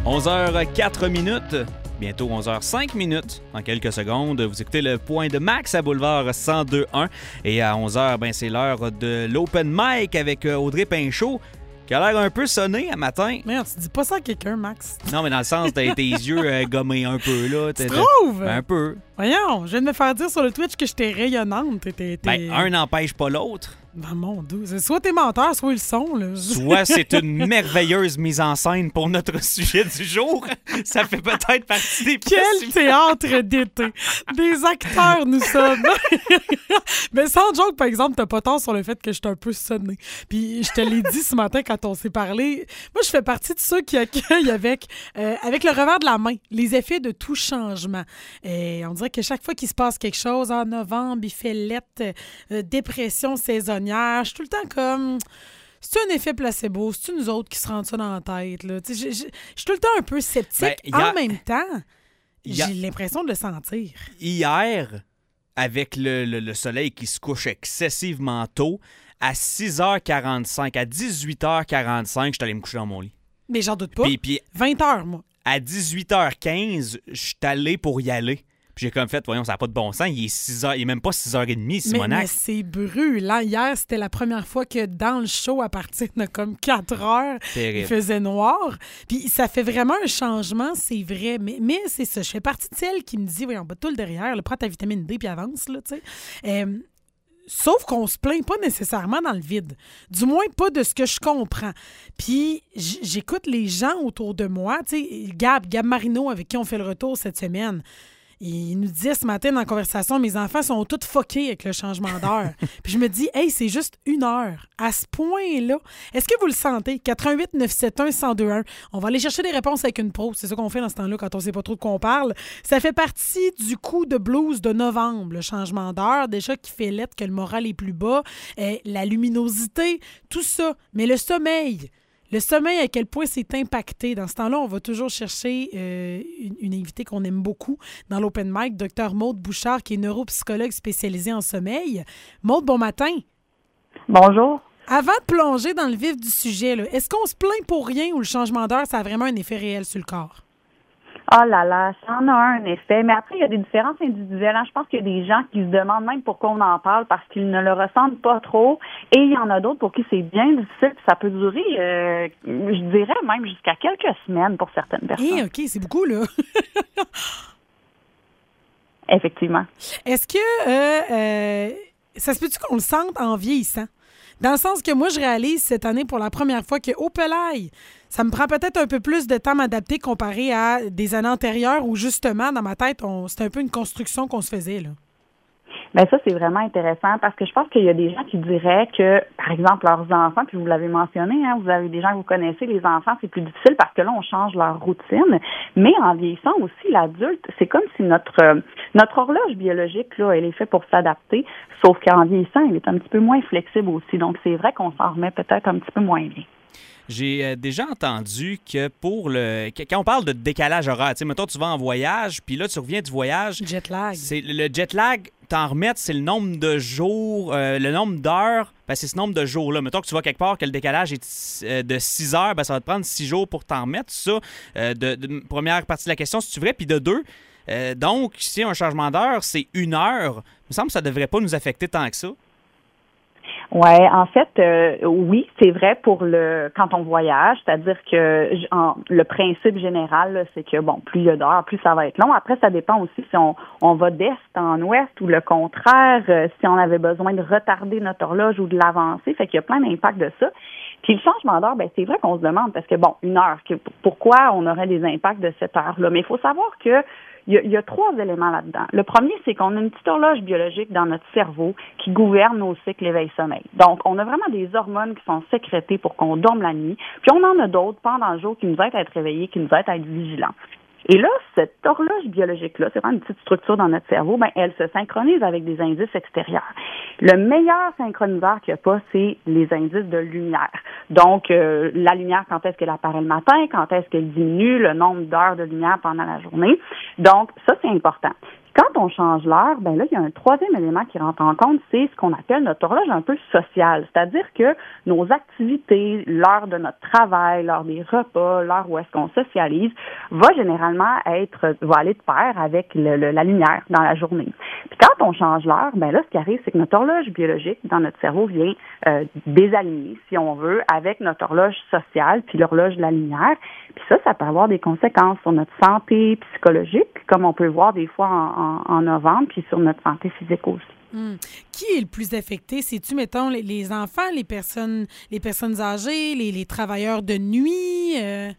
11h04. Bientôt 11h05. En quelques secondes, vous écoutez le point de Max à Boulevard 102.1. Et à 11h, c'est l'heure de l'Open Mic avec Audrey Pinchot, qui a l'air un peu sonné à matin. Merde, tu dis pas ça à quelqu'un, Max. Non, mais dans le sens, t'as tes yeux gommés un peu, là. Tu trouves? Un peu. Voyons, je viens de me faire dire sur le Twitch que j'étais rayonnante. Un n'empêche pas l'autre. Ben, mon Dieu, c'est soit t'es menteur, soit ils le sont, là. Soit c'est une merveilleuse mise en scène pour notre sujet du jour. Ça fait peut-être partie des Quel théâtre d'été! Des acteurs, nous sommes! Mais sans joke, par exemple, t'as pas tort sur le fait que je suis un peu sonnée. Puis je te l'ai dit ce matin quand on s'est parlé. Moi, je fais partie de ceux qui accueillent avec le revers de la main les effets de tout changement. Et on dirait que chaque fois qu'il se passe quelque chose, en novembre, il fait lettre, dépression saisonnière, je suis tout le temps comme... C'est un effet placebo, c'est nous autres qui se rendent ça dans la tête. Là. Je suis tout le temps un peu sceptique. En même temps, j'ai l'impression de le sentir. Hier, avec le soleil qui se couche excessivement tôt, à 6h45, à 18h45, je suis allé me coucher dans mon lit. Mais j'en doute pas. Puis 20h, moi. À 18h15, je suis allé pour y aller. Puis j'ai comme fait, voyons, ça n'a pas de bon sens. Il est 6h, il est même pas 6h30, Simonac. Mais c'est brûlant. Hier, c'était la première fois que dans le show, à partir de comme 4 heures, il faisait noir. Puis ça fait vraiment un changement, c'est vrai. Mais c'est ça. Je fais partie de celle qui me dit, voyons, tout le derrière, prends ta vitamine D puis avance, là, tu sais. Sauf qu'on se plaint pas nécessairement dans le vide. Du moins, pas de ce que je comprends. Puis, j'écoute les gens autour de moi. Tu sais, Gab Marino, avec qui on fait le retour cette semaine, il nous disait ce matin dans la conversation, mes enfants sont tous fuckés avec le changement d'heure. Puis je me dis, hey, c'est juste 1 heure. À ce point-là, est-ce que vous le sentez? 88 971 1021. On va aller chercher des réponses avec une pro. C'est ça qu'on fait dans ce temps-là quand on sait pas trop de quoi on parle. Ça fait partie du coup de blues de novembre, le changement d'heure. Déjà qui fait lettre que le moral est plus bas. La luminosité, tout ça. Mais le sommeil... Le sommeil, à quel point c'est impacté. Dans ce temps-là, on va toujours chercher une invitée qu'on aime beaucoup dans l'Open Mic, Dr Maude Bouchard, qui est neuropsychologue spécialisée en sommeil. Maude, bon matin. Bonjour. Avant de plonger dans le vif du sujet, là, est-ce qu'on se plaint pour rien ou le changement d'heure, ça a vraiment un effet réel sur le corps? Oh là là, ça en a un effet. Mais après, il y a des différences individuelles. Je pense qu'il y a des gens qui se demandent même pourquoi on en parle parce qu'ils ne le ressentent pas trop. Et il y en a d'autres pour qui c'est bien difficile. Ça peut durer, je dirais même jusqu'à quelques semaines pour certaines personnes. OK, c'est beaucoup, là. Effectivement. Est-ce que ça se peut-tu qu'on le sente en vieillissant? Dans le sens que moi, je réalise cette année pour la première fois que, oh pelaille, ça me prend peut-être un peu plus de temps à m'adapter comparé à des années antérieures où, justement, dans ma tête, c'était un peu une construction qu'on se faisait, là. Bien, ça, c'est vraiment intéressant parce que je pense qu'il y a des gens qui diraient que, par exemple, leurs enfants, puis vous l'avez mentionné, vous avez des gens que vous connaissez, les enfants, c'est plus difficile parce que là, on change leur routine. Mais en vieillissant aussi, l'adulte, c'est comme si notre horloge biologique, là, elle est faite pour s'adapter, sauf qu'en vieillissant, elle est un petit peu moins flexible aussi. Donc, c'est vrai qu'on s'en remet peut-être un petit peu moins bien. J'ai déjà entendu que quand on parle de décalage horaire, tu sais, mettons, tu vas en voyage, puis là, tu reviens du voyage. Jet lag. C'est le jet lag, t'en remettre, c'est le nombre de jours, le nombre d'heures, c'est ce nombre de jours-là. Mettons que tu vas quelque part, que le décalage est de 6 heures, ça va te prendre 6 jours pour t'en remettre. Ça, de première partie de la question, si tu veux, puis de 2. Donc, si un changement d'heure, c'est 1 heure, il me semble que ça ne devrait pas nous affecter tant que ça. Ouais, en fait, oui, c'est vrai pour quand on voyage, c'est-à-dire que le principe général, là, c'est que bon, plus il y a d'heures, plus ça va être long. Après, ça dépend aussi si on va d'est en ouest ou le contraire, si on avait besoin de retarder notre horloge ou de l'avancer. Fait qu'il y a plein d'impacts de ça. Puis le changement d'heure, c'est vrai qu'on se demande parce que bon, 1 heure, pourquoi on aurait des impacts de cette heure-là. Mais il faut savoir que il y a 3 éléments là-dedans. Le premier, c'est qu'on a une petite horloge biologique dans notre cerveau qui gouverne nos cycles éveil-sommeil. Donc, on a vraiment des hormones qui sont sécrétées pour qu'on dorme la nuit. Puis, on en a d'autres pendant le jour qui nous aident à être réveillés, qui nous aident à être vigilants. Et là, cette horloge biologique-là, c'est vraiment une petite structure dans notre cerveau, elle se synchronise avec des indices extérieurs. Le meilleur synchroniseur qu'il n'y a pas, c'est les indices de lumière. Donc, la lumière, quand est-ce qu'elle apparaît le matin, quand est-ce qu'elle diminue, le nombre d'heures de lumière pendant la journée. Donc, ça, c'est important. quand on change l'heure, ben là, il y a un troisième élément qui rentre en compte, c'est ce qu'on appelle notre horloge un peu sociale. C'est-à-dire que nos activités, l'heure de notre travail, l'heure des repas, l'heure où est-ce qu'on socialise, va aller de pair avec la lumière dans la journée. Puis quand on change l'heure, ben là, ce qui arrive, c'est que notre horloge biologique dans notre cerveau vient désaligner, si on veut, avec notre horloge sociale, puis l'horloge de la lumière. Puis ça peut avoir des conséquences sur notre santé psychologique, comme on peut voir des fois en novembre, puis sur notre santé physique aussi. Qui est le plus affecté? C'est-tu, mettons, les enfants, les personnes âgées, les travailleurs de nuit?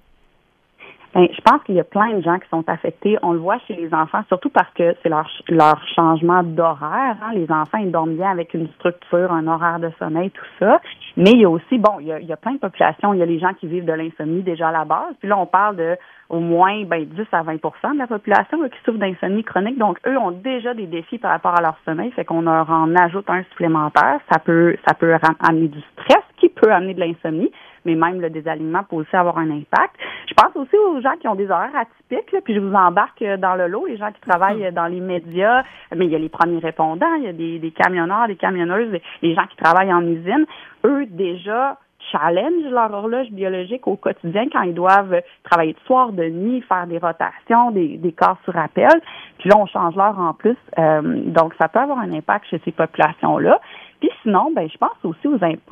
Ben, je pense qu'il y a plein de gens qui sont affectés. On le voit chez les enfants, surtout parce que c'est leur changement d'horaire. Hein. Les enfants, ils dorment bien avec une structure, un horaire de sommeil, tout ça. Mais il y a aussi, il y a plein de populations. Il y a les gens qui vivent de l'insomnie déjà à la base. Puis là, on parle de au moins 10 à 20 de la population qui souffre d'insomnie chronique. Donc, eux ont déjà des défis par rapport à leur sommeil. Fait qu'on leur en ajoute un supplémentaire. Ça peut amener du stress qui peut amener de l'insomnie. Mais même le désalignement peut aussi avoir un impact. Je pense aussi aux gens qui ont des horaires atypiques, là, puis je vous embarque dans le lot, les gens qui travaillent dans les médias, mais il y a les premiers répondants, il y a des camionneurs, des camionneuses, les gens qui travaillent en usine. Eux, déjà, challenge leur horloge biologique au quotidien quand ils doivent travailler de soir, de nuit, faire des rotations, des corps sur appel. Puis là, on change l'heure en plus. Donc, ça peut avoir un impact chez ces populations-là. Puis sinon, je pense aussi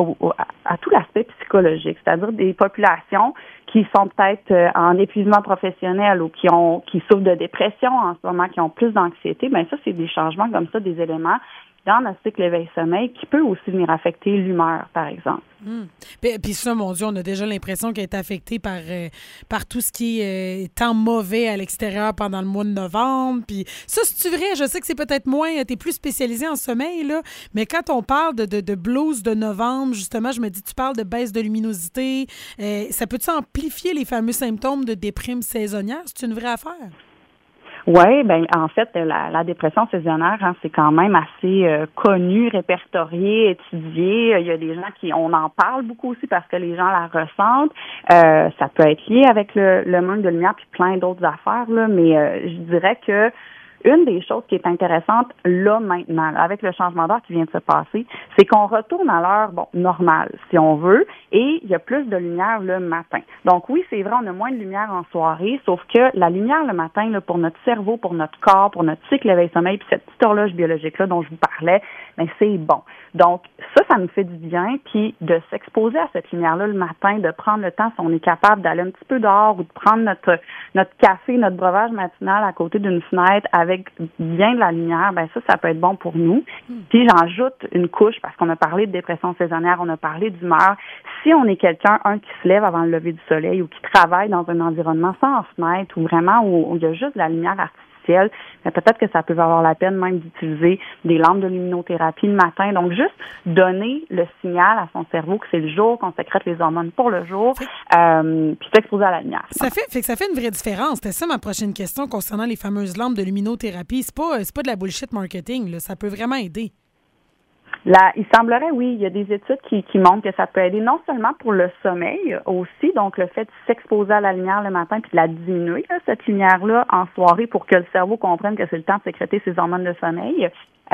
à tout l'aspect psychologique, c'est-à-dire des populations qui sont peut-être en épuisement professionnel ou qui souffrent de dépression en ce moment, qui ont plus d'anxiété. Ça, c'est des changements comme ça, des éléments dans notre cycle éveil-sommeil qui peut aussi venir affecter l'humeur, par exemple. Puis ça, mon Dieu, on a déjà l'impression qu'elle est affectée par tout ce qui est temps mauvais à l'extérieur pendant le mois de novembre. Puis ça, c'est-tu vrai? Je sais que c'est peut-être moins, t'es plus spécialisé en sommeil, là, mais quand on parle de blues de novembre, justement, je me dis, tu parles de baisse de luminosité. Ça peut-tu amplifier les fameux symptômes de déprime saisonnière? C'est une vraie affaire? Oui, en fait, la dépression saisonnière, c'est quand même assez connu, répertorié, étudié. Il y a des gens on en parle beaucoup aussi parce que les gens la ressentent. Ça peut être lié avec le manque de lumière puis plein d'autres affaires, là, mais je dirais que une des choses qui est intéressante là maintenant, avec le changement d'heure qui vient de se passer, c'est qu'on retourne à l'heure normale, si on veut, et il y a plus de lumière le matin. Donc oui, c'est vrai, on a moins de lumière en soirée, sauf que la lumière le matin, là, pour notre cerveau, pour notre corps, pour notre cycle éveil-sommeil, puis cette petite horloge biologique-là dont je vous parlais, c'est bon. Donc ça nous fait du bien, puis de s'exposer à cette lumière-là le matin, de prendre le temps, si on est capable d'aller un petit peu dehors ou de prendre notre café, notre breuvage matinal à côté d'une fenêtre avec bien de la lumière, ça peut être bon pour nous. Puis j'ajoute une couche, parce qu'on a parlé de dépression saisonnière, on a parlé d'humeur. Si on est quelqu'un, qui se lève avant le lever du soleil ou qui travaille dans un environnement sans fenêtre ou vraiment où il y a juste de la lumière artificielle, peut-être que ça peut valoir la peine même d'utiliser des lampes de luminothérapie le matin. Donc, juste donner le signal à son cerveau que c'est le jour, qu'on sécrète les hormones pour le jour, puis s'exposer à la lumière. Ça fait une vraie différence. C'était ça ma prochaine question concernant les fameuses lampes de luminothérapie. C'est pas de la bullshit marketing, là. Ça peut vraiment aider. Il semblerait, oui, il y a des études qui montrent que ça peut aider non seulement pour le sommeil aussi, donc le fait de s'exposer à la lumière le matin puis de la diminuer, cette lumière-là, en soirée pour que le cerveau comprenne que c'est le temps de sécréter ses hormones de sommeil.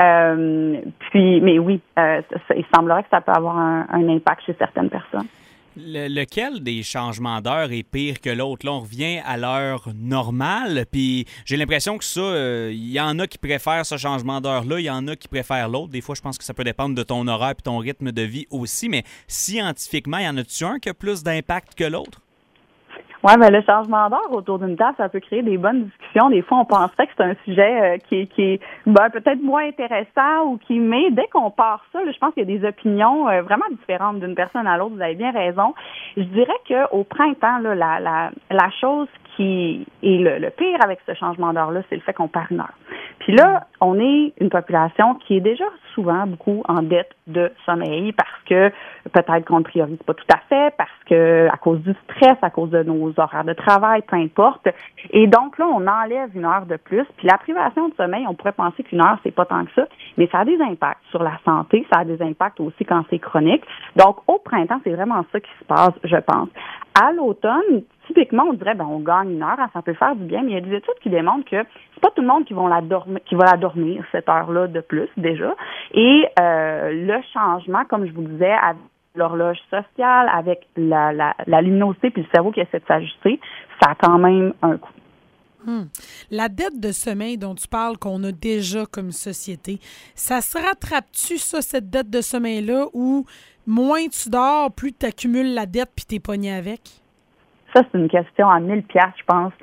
Mais oui, il semblerait que ça peut avoir un impact chez certaines personnes. Lequel des changements d'heure est pire que l'autre? Là, on revient à l'heure normale, puis j'ai l'impression que ça, il y en a qui préfèrent ce changement d'heure-là, il y en a qui préfèrent l'autre. Des fois, je pense que ça peut dépendre de ton horaire et ton rythme de vie aussi, mais scientifiquement, y en a-tu un qui a plus d'impact que l'autre? Oui, le changement d'heure autour d'une table, ça peut créer des bonnes discussions. Des fois, on penserait que c'est un sujet qui est peut-être moins intéressant mais dès qu'on part ça, là, je pense qu'il y a des opinions vraiment différentes d'une personne à l'autre. Vous avez bien raison. Je dirais que au printemps, là, la chose qui est le pire avec ce changement d'heure-là, c'est le fait qu'on perd une heure. Puis là, on est une population qui est déjà souvent beaucoup en dette de sommeil parce que peut-être qu'on ne priorise pas tout à fait, parce que à cause du stress, à cause de nos horaires de travail, peu importe. Et donc là, on enlève une heure de plus. Puis la privation de sommeil, on pourrait penser qu'une heure, c'est pas tant que ça, mais ça a des impacts sur la santé, ça a des impacts aussi quand c'est chronique. Donc au printemps, c'est vraiment ça qui se passe, je pense. À l'automne, typiquement, on dirait, on gagne 1 heure, ça peut faire du bien, mais il y a des études qui démontrent que c'est pas tout le monde qui va la dormir cette heure-là de plus, déjà. Et le changement, comme je vous disais, avec l'horloge sociale, avec la luminosité puis le cerveau qui essaie de s'ajuster, ça a quand même un coût. La dette de sommeil dont tu parles, qu'on a déjà comme société, ça se rattrape-tu, ça, cette dette de sommeil-là, ou moins tu dors, plus tu accumules la dette puis t'es pogné avec? Ça, c'est une question à 1000 piastres, je pense.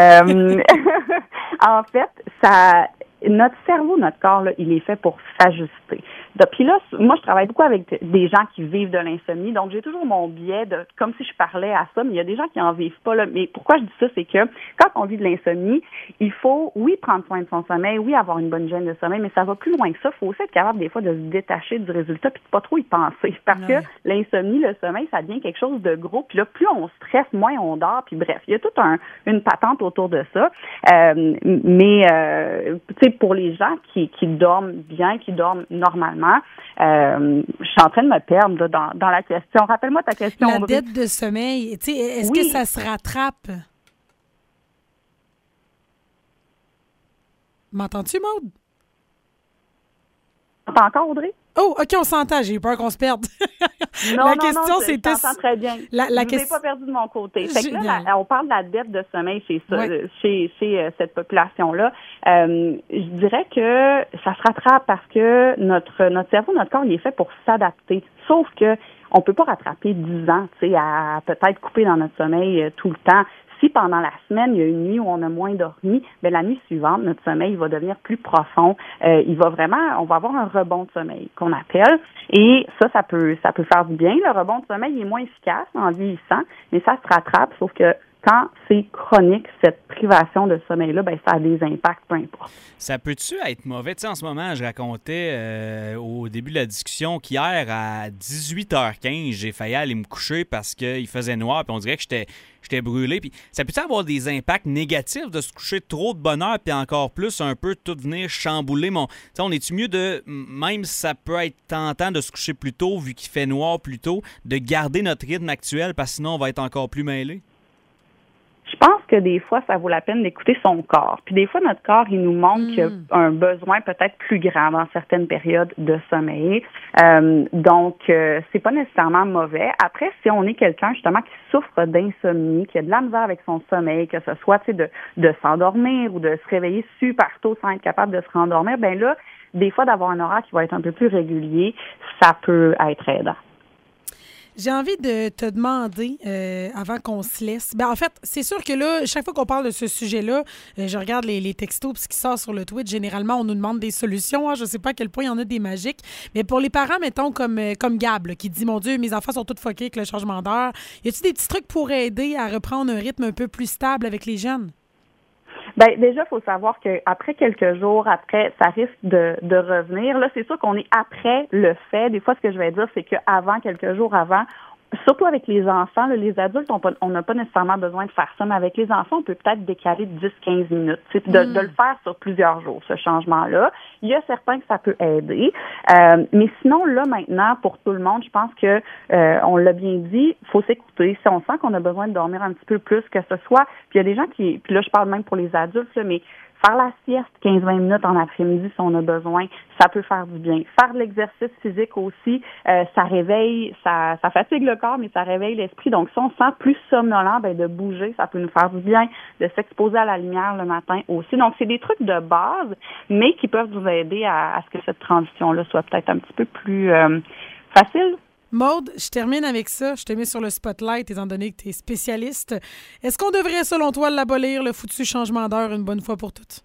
En fait, notre cerveau, notre corps, là, il est fait pour s'ajuster. Puis là, moi, je travaille beaucoup avec des gens qui vivent de l'insomnie, donc j'ai toujours mon biais comme si je parlais à ça, mais il y a des gens qui en vivent pas, là. Mais pourquoi je dis ça, c'est que quand on vit de l'insomnie, il faut, oui, prendre soin de son sommeil, oui, avoir une bonne hygiène de sommeil, mais ça va plus loin que ça. Il faut aussi être capable, des fois, de se détacher du résultat puis de pas trop y penser. Parce que l'insomnie, le sommeil, ça devient quelque chose de gros. Puis là, plus on stresse, moins on dort. Puis bref, il y a toute une patente autour de ça. Mais tu sais, pour les gens qui dorment bien, qui dorment normalement, je suis en train de me perdre là, dans la question. Rappelle-moi ta question. La dette de sommeil, tu sais, est-ce que ça se rattrape? M'entends-tu, Maude? T'entends encore, Audrey? Oh, OK, on s'entend. J'ai eu peur qu'on se perde. Non, c'était... Je t'entends très bien. Je ne l'ai pas perdu de mon côté. Fait que là, on parle de la dette de sommeil chez cette population-là. Je dirais que ça se rattrape parce que notre cerveau, notre corps, il est fait pour s'adapter. Sauf que on peut pas rattraper 10 ans, tu sais, à peut-être couper dans notre sommeil tout le temps. Si pendant la semaine, il y a une nuit où on a moins dormi, bien, la nuit suivante, notre sommeil va devenir plus profond. On va avoir un rebond de sommeil qu'on appelle. Et ça peut faire du bien. Le rebond de sommeil est moins efficace en vieillissant, mais ça se rattrape, sauf que quand c'est chronique, cette privation de sommeil-là, bien, ça a des impacts, peu importe. Ça peut-tu être mauvais? Tu sais, en ce moment, je racontais au début de la discussion qu'hier, à 18h15, j'ai failli aller me coucher parce qu'il faisait noir, puis on dirait que j'étais brûlé. Puis ça peut-tu avoir des impacts négatifs de se coucher trop de bonne heure, puis encore plus, un peu tout venir chambouler mon... Tu sais, on est-tu mieux même si ça peut être tentant de se coucher plus tôt, vu qu'il fait noir plus tôt, de garder notre rythme actuel, parce que sinon, on va être encore plus mêlés? Je pense que des fois, ça vaut la peine d'écouter son corps. Puis des fois, notre corps, il nous montre qu'il y a un besoin peut-être plus grand dans certaines périodes de sommeil. Donc, c'est pas nécessairement mauvais. Après, si on est quelqu'un, justement, qui souffre d'insomnie, qui a de la misère avec son sommeil, que ce soit, tu sais, de s'endormir ou de se réveiller super tôt sans être capable de se rendormir, ben là, des fois, d'avoir un horaire qui va être un peu plus régulier, ça peut être aidant. J'ai envie de te demander, avant qu'on se laisse... Ben, en fait, c'est sûr que là, chaque fois qu'on parle de ce sujet-là, je regarde les textos puis ce qui sort sur le Twitch. Généralement, on nous demande des solutions. Hein, je ne sais pas à quel point il y en a des magiques. Mais pour les parents, mettons, comme Gab, là, qui dit, mon Dieu, mes enfants sont tous fuckés avec le changement d'heure. Y a-t-il des petits trucs pour aider à reprendre un rythme un peu plus stable avec les jeunes? Ben déjà, il faut savoir qu'après quelques jours, après, ça risque de revenir. Là, c'est sûr qu'on est après le fait. Des fois, ce que je vais dire, c'est qu'avant, quelques jours avant, surtout avec les enfants, là, les adultes, on n'a pas nécessairement besoin de faire ça, mais avec les enfants, on peut peut-être décaler de 10-15 minutes, de le faire sur plusieurs jours, ce changement-là. Il y a certains que ça peut aider. Mais sinon, là, maintenant, pour tout le monde, je pense que on l'a bien dit, il faut s'écouter. Si on sent qu'on a besoin de dormir un petit peu plus, que ce soit, puis il y a des gens puis là, je parle même pour les adultes, là, mais faire la sieste 15-20 minutes en après-midi si on a besoin, ça peut faire du bien. Faire de l'exercice physique aussi, ça réveille, ça fatigue le corps, mais ça réveille l'esprit. Donc, si on se sent plus somnolent, ben de bouger, ça peut nous faire du bien. De s'exposer à la lumière le matin aussi. Donc, c'est des trucs de base, mais qui peuvent nous aider à ce que cette transition-là soit peut-être un petit peu plus facile. Maude, je termine avec ça. Je te mets sur le spotlight étant donné que tu es spécialiste. Est-ce qu'on devrait, selon toi, l'abolir, le foutu changement d'heure, une bonne fois pour toutes?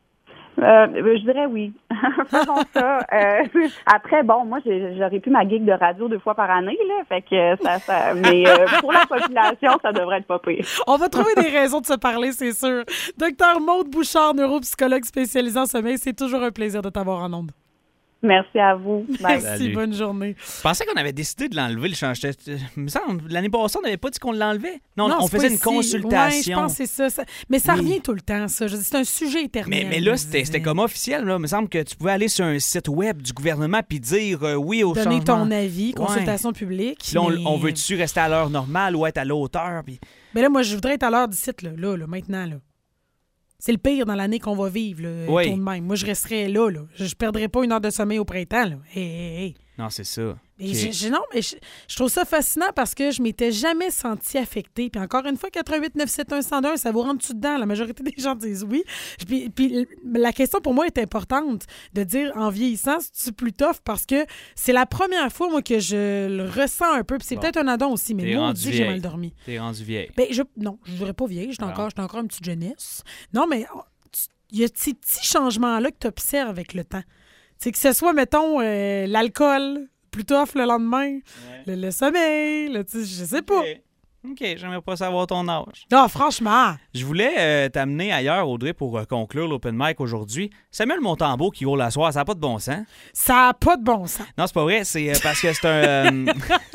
Je dirais oui. Faisons ça. Après, bon, moi, j'aurais pu ma gig de radio 2 fois par année, là. Fait que mais pour la population, ça devrait être pas pire. On va trouver des raisons de se parler, c'est sûr. Docteur Maude Bouchard, neuropsychologue spécialisé en sommeil, c'est toujours un plaisir de t'avoir en ondes. Merci à vous. Bye. Merci, bonne journée. Je pensais qu'on avait décidé de l'enlever, le change. Il me semble, l'année passée, on n'avait pas dit qu'on l'enlevait. Non, on faisait une consultation. Oui, je pense que c'est ça. Mais ça revient tout le temps, ça. Je dis, c'est un sujet éternel. Mais là, c'était comme officiel. Là. Il me semble que tu pouvais aller sur un site web du gouvernement puis dire oui au changement. Donner ton avis, consultation publique. Puis là, on veut-tu rester à l'heure normale ou être à l'auteur? Puis... Mais là, moi, je voudrais être à l'heure du site, là, maintenant. Là. C'est le pire dans l'année qu'on va vivre, le tour de même. Moi, je resterais là. Je ne perdrais pas une heure de sommeil au printemps. Là. Hey. Non, c'est ça. Okay. Je trouve ça fascinant parce que je m'étais jamais sentie affectée. Puis encore une fois, 88 971 101, ça vous rentre-tu dedans? La majorité des gens disent oui. Puis la question pour moi est importante de dire en vieillissant, c'est plus tough parce que c'est la première fois, moi, que je le ressens un peu. Puis c'est peut-être un addon aussi, mais moi, on dit que j'ai mal dormi. T'es rendu vieille. Non, je ne dirais pas vieille. J'étais encore une petite jeunesse. Non, mais il y a ces petits changements-là que tu observes avec le temps. C'est que ce soit, mettons, l'alcool, plus tough le lendemain, le sommeil, je sais pas. OK, j'aimerais pas savoir ton âge. Non, franchement. Je voulais t'amener ailleurs, Audrey, pour conclure l'open mic aujourd'hui. Samuel Montembeault qui roule la soirée, ça n'a pas de bon sens. Ça n'a pas de bon sens. Non, c'est pas vrai, c'est parce que c'est un...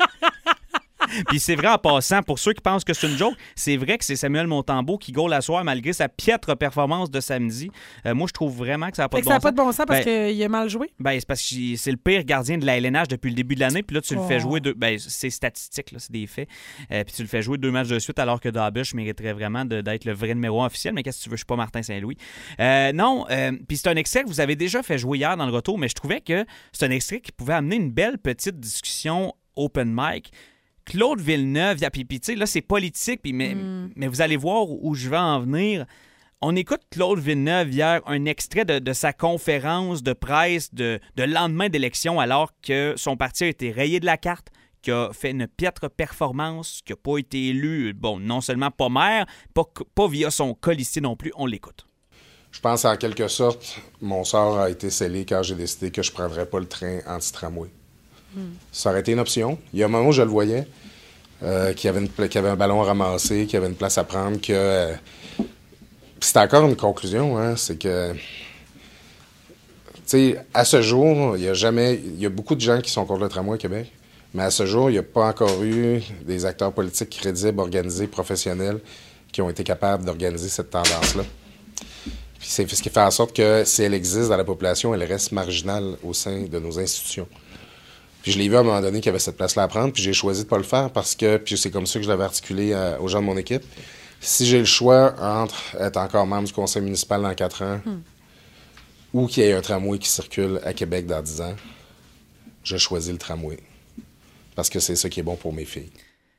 Puis c'est vrai en passant, pour ceux qui pensent que c'est une joke, c'est vrai que c'est Samuel Montembeault qui gaule la soirée malgré sa piètre performance de samedi. Moi, je trouve vraiment que ça n'a pas de bon sens. Ça n'a pas de bon sens parce qu'il a mal joué? C'est parce que c'est le pire gardien de la LNH depuis le début de l'année. Puis là, tu le fais jouer c'est statistique, là, c'est des faits. Puis tu le fais jouer 2 matchs de suite alors que Dabush mériterait vraiment d'être le vrai numéro 1 officiel. Mais qu'est-ce que tu veux? Je suis pas Martin Saint-Louis. Puis c'est un extrait que vous avez déjà fait jouer hier dans le retour, mais je trouvais que c'est un extrait qui pouvait amener une belle petite discussion open mic. Claude Villeneuve, puis tu sais, là, c'est politique, mais vous allez voir où je vais en venir. On écoute Claude Villeneuve hier, un extrait de sa conférence de presse de lendemain d'élection, alors que son parti a été rayé de la carte, qui a fait une piètre performance, qui n'a pas été élu, non seulement pas maire, pas via son colistier non plus. On l'écoute. Je pense en quelque sorte, mon sort a été scellé quand j'ai décidé que je ne prendrais pas le train anti-tramway. Ça aurait été une option. Il y a un moment où je le voyais, qu'il y avait un ballon à ramasser, qu'il y avait une place à prendre, que... C'était encore une conclusion, hein, c'est que... Tu sais, à ce jour, il y a beaucoup de gens qui sont contre le tramway au Québec, mais à ce jour, il n'y a pas encore eu des acteurs politiques crédibles, organisés, professionnels, qui ont été capables d'organiser cette tendance-là. Puis c'est ce qui fait en sorte que si elle existe dans la population, elle reste marginale au sein de nos institutions. Puis je l'ai vu à un moment donné qu'il y avait cette place-là à prendre, puis j'ai choisi de ne pas le faire parce que, puis c'est comme ça que je l'avais articulé aux gens de mon équipe, si j'ai le choix entre être encore membre du conseil municipal dans 4 ans ou qu'il y ait un tramway qui circule à Québec dans 10 ans, je choisis le tramway. Parce que c'est ça qui est bon pour mes filles.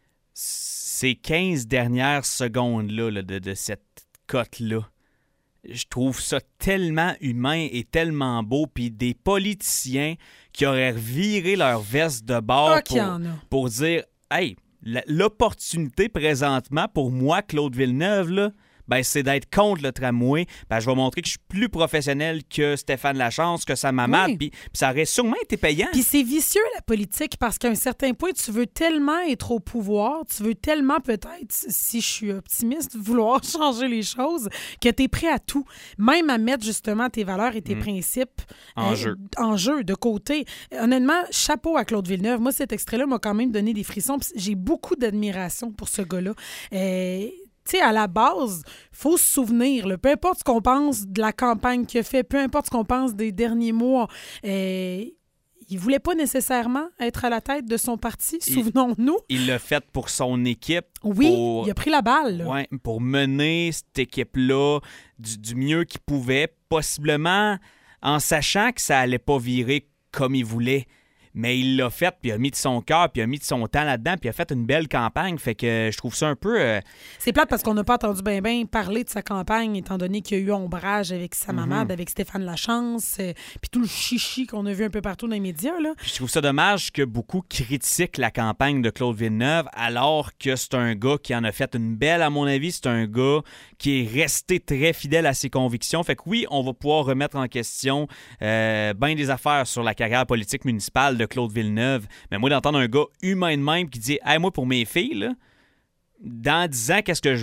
Ces 15 dernières secondes-là de cette cote-là, je trouve ça tellement humain et tellement beau. Puis des politiciens qui auraient reviré leur veste de bord pour dire « Hey, l'opportunité présentement pour moi, Claude Villeneuve, là, c'est d'être contre le tramway. Je vais montrer que je suis plus professionnel que Stéphane Lachance, que Sam Hamad. Puis ça aurait sûrement été payant. Puis c'est vicieux, la politique, parce qu'à un certain point, tu veux tellement être au pouvoir, tu veux tellement peut-être, si je suis optimiste, vouloir changer les choses, que tu es prêt à tout. Même à mettre justement tes valeurs et tes principes en jeu, de côté. Honnêtement, chapeau à Claude Villeneuve. Moi, cet extrait-là m'a quand même donné des frissons. J'ai beaucoup d'admiration pour ce gars-là. Tu sais, à la base, il faut se souvenir, là, peu importe ce qu'on pense de la campagne qu'il a fait, peu importe ce qu'on pense des derniers mois, il voulait pas nécessairement être à la tête de son parti, souvenons-nous. Il l'a fait pour son équipe. Oui, il a pris la balle. Oui, pour mener cette équipe-là du mieux qu'il pouvait, possiblement en sachant que ça allait pas virer comme il voulait. Mais il l'a fait, puis il a mis de son cœur, puis il a mis de son temps là-dedans, puis il a fait une belle campagne. Fait que je trouve ça un peu... C'est plate parce qu'on n'a pas entendu ben parler de sa campagne, étant donné qu'il y a eu ombrage avec Sam Hamad, avec Stéphane Lachance, puis tout le chichi qu'on a vu un peu partout dans les médias. Là. Puis je trouve ça dommage que beaucoup critiquent la campagne de Claude Villeneuve, alors que c'est un gars qui en a fait une belle, à mon avis. C'est un gars qui est resté très fidèle à ses convictions. Fait que oui, on va pouvoir remettre en question bien des affaires sur la carrière politique municipale de Claude Villeneuve. Mais moi, d'entendre un gars humain de même qui dit « Hey, moi, pour mes filles, là, dans 10 ans, qu'est-ce que je veux?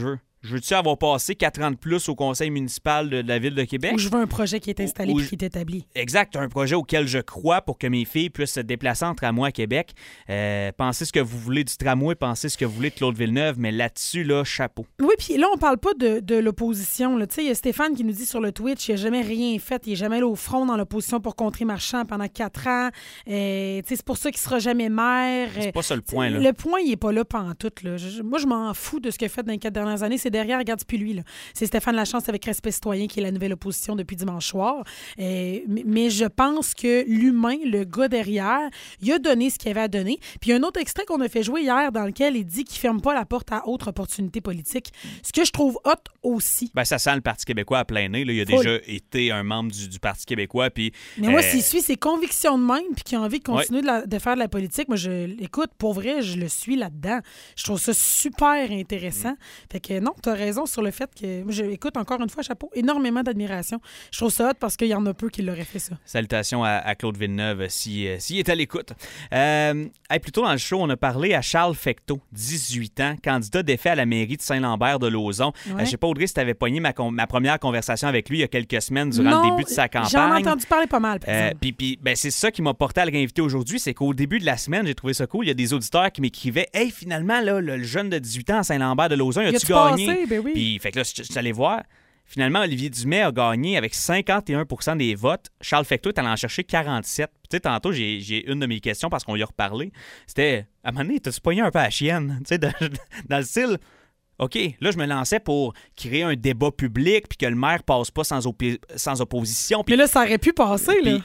je veux-tu avoir passé 4 ans de plus au conseil municipal de la Ville de Québec? Ou je veux un projet qui est installé et qui est établi. Exact, un projet auquel je crois pour que mes filles puissent se déplacer en tramway à Québec. Pensez ce que vous voulez du tramway, pensez ce que vous voulez de Claude Villeneuve, mais là-dessus, là, chapeau. Oui, puis là, on parle pas de l'opposition. Tu sais, il y a Stéphane qui nous dit sur le Twitch, il n'a jamais rien fait, il n'est jamais allé au front dans l'opposition pour contrer Marchand pendant 4 ans. C'est pour ça qu'il ne sera jamais maire. C'est pas ça le point, là. Le point, il n'est pas là pantoute, là. Moi, je m'en fous de ce qu'il a fait dans les 4 dernières années. C'est derrière, regarde, c'est plus lui, là. C'est Stéphane Lachance avec Respect citoyen qui est la nouvelle opposition depuis dimanche soir. Mais je pense que l'humain, le gars derrière, il a donné ce qu'il avait à donner. Puis il y a un autre extrait qu'on a fait jouer hier dans lequel il dit qu'il ne ferme pas la porte à autre opportunité politique. Ce que je trouve hot aussi. Ben, ça sent le Parti québécois à plein nez. Là. Il a déjà été un membre du Parti québécois. Puis, mais moi, s'il suit ses convictions de même puis qu'il a envie de continuer de faire de la politique, moi, écoute, pour vrai, je le suis là-dedans. Je trouve ça super intéressant. Fait que non, tu as raison sur le fait que, écoute, encore une fois, chapeau, énormément d'admiration. Je trouve ça hot parce qu'il y en a peu qui l'auraient fait ça. Salutations à Claude Villeneuve s'il est à l'écoute. Plus tôt dans le show, on a parlé à Charles Fecteau, 18 ans, candidat défait à la mairie de Saint-Lambert-de-Lauzon. Ouais. Je sais pas, Audrey, si tu avais pogné ma première conversation avec lui il y a quelques semaines durant le début de sa campagne. J'en ai entendu parler pas mal, par exemple. Puis c'est ça qui m'a porté à le réinviter aujourd'hui, c'est qu'au début de la semaine, j'ai trouvé ça cool. Il y a des auditeurs qui m'écrivaient « Hey, finalement, là, le jeune de 18 ans à Saint-Lambert-de-Lauzon, as-tu gagné? » Ben oui. Puis fait que là, je suis allé voir. Finalement, Olivier Dumais a gagné avec 51% des votes. Charles Fecteau est allé en chercher 47. Tu sais, tantôt, j'ai une de mes questions parce qu'on y a reparlé. C'était, à un moment donné, t'as-tu pogné un peu à la chienne? Tu sais, dans le style... OK, là, je me lançais pour créer un débat public puis que le maire passe pas sans opposition. Mais là, ça aurait pu passer, là.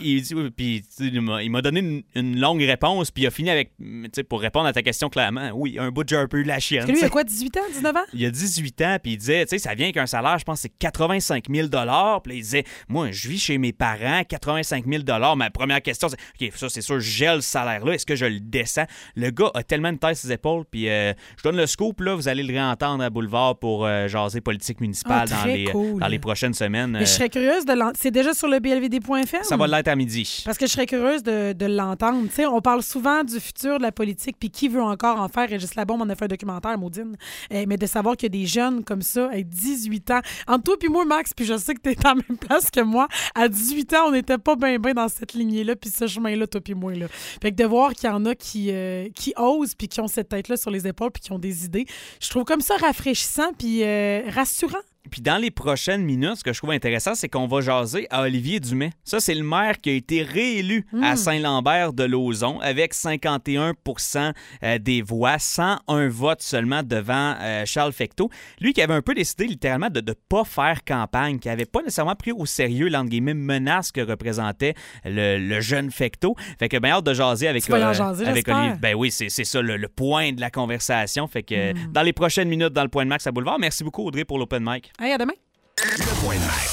Il m'a donné une longue réponse puis il a fini avec, pour répondre à ta question clairement, oui, un bout de un peu la chienne. Lui, il a quoi, 18 ans, 19 ans? Il a 18 ans puis il disait, tu sais, ça vient avec un salaire, je pense, c'est 85 000 Puis là, il disait, moi, je vis chez mes parents, 85 000 Ma première question, c'est, OK, ça, c'est sûr, je gèle ce salaire-là, est-ce que je le descends? Le gars a tellement une tête sur ses épaules puis je donne le scoop, là, vous allez le réentendre à Boulevard pour jaser politique municipale dans les prochaines semaines. Mais je serais curieuse de l'entendre. C'est déjà sur le blvd.fr? Ça va l'être à midi. Parce que je serais curieuse de l'entendre. Tu sais, on parle souvent du futur de la politique, puis qui veut encore en faire? Régis Labombe, on a fait un documentaire, Maudine. Mais de savoir qu'il y a des jeunes comme ça, à 18 ans. Entre toi puis moi, Max, puis je sais que tu es en même place que moi, à 18 ans, on n'était pas bien dans cette lignée-là, puis ce chemin-là, toi puis moi. Là. Fait que de voir qu'il y en a qui osent, puis qui ont cette tête-là sur les épaules, puis qui ont des idées, je trouve comme ça rafraîchissant puis rassurant. Puis dans les prochaines minutes, ce que je trouve intéressant, c'est qu'on va jaser à Olivier Dumais. Ça, c'est le maire qui a été réélu à Saint-Lambert-de-Lauzon avec 51% des voix, 101 votes seulement devant Charles Fecteau. Lui qui avait un peu décidé littéralement de ne pas faire campagne, qui n'avait pas nécessairement pris au sérieux l'entre guillemets menace que représentait le jeune Fecteau. Fait que bien hâte de jaser avec Olivier. Ben oui, c'est ça le point de la conversation. Fait que dans les prochaines minutes dans le Point de Max à Boulevard. Merci beaucoup Audrey pour l'open mic. Hey, à demain. Le Point de Max.